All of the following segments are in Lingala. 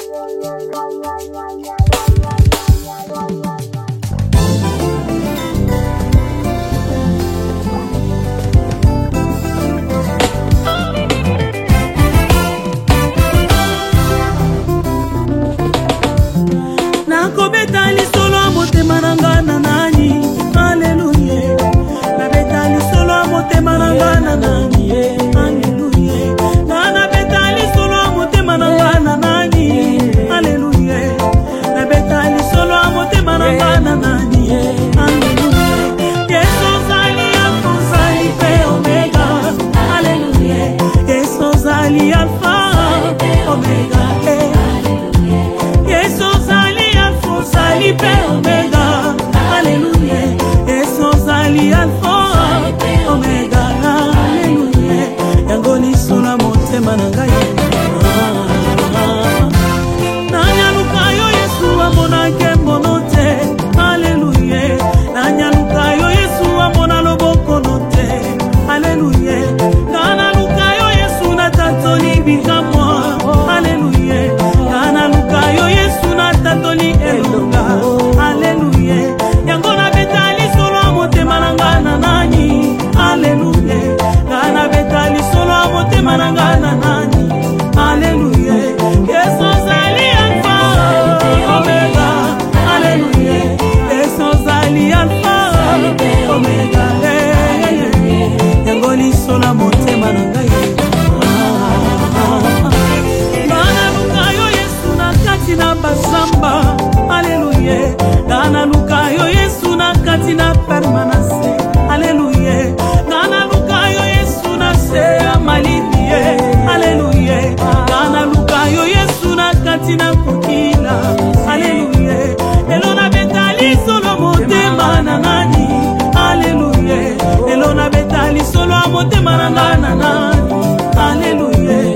Nakobeta lisolo ya motema nanga na nani, haleluya. Nabeta lisolo ya motema nanga na nani, haleluya. Nabeta lisolo ya motema nanga na nani, haleluya. Nabeta lisolo ya motema nanga na nani, haleluya. Yesu zali alfa zali pe omega, haleluya. Yesu zali alfa omega, Yesu zali alfa zali pe omega, haleluya. Yesu zali alfa omega, haleluya. Yango lisolo motema na ngai, nanyaluka yo Yesu amona kembono te, haleluya. Nanyaluka yo Yesu amona loboko no te, haleluya. Nanaluka yo Yesu na tatoli bikamwa, haleluya. Nanaluka yo Yesu na tatoli elonga, haleluya. Yango na beta lisolo motema nanga na nani, haleluya. Nana beta lisolo motema nanga na nani, haleluya. Yesu zali alfa omega, haleluya. Yesu zali alfa omega, yango lisolo motema nanga na basamba, haleluya. Nana luka yo Yesu na kati na permanence, haleluya. Nana luka yo Yesu na se malibie, haleluya. Nana luka yo Yesu na kati na kokila, haleluya. Elo na betali solo motema na nani, haleluya. Elo na betali solo motema na nani, haleluya.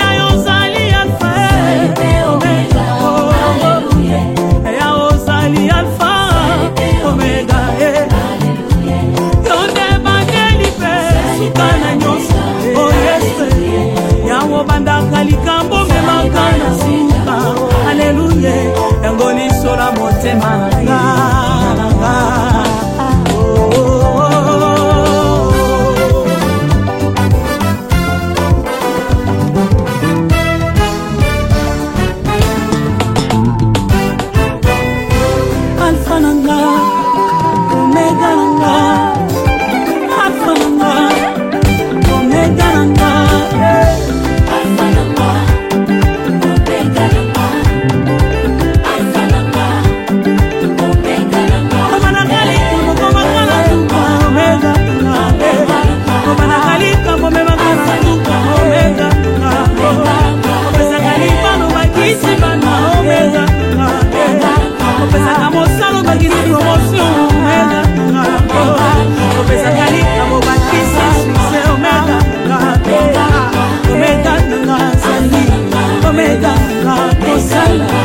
Kalikambo memakana suka, haleluya. Yango lisolo motema nanga, alfa nanga, omega nanga, alfa nanga, omega nanga, omega,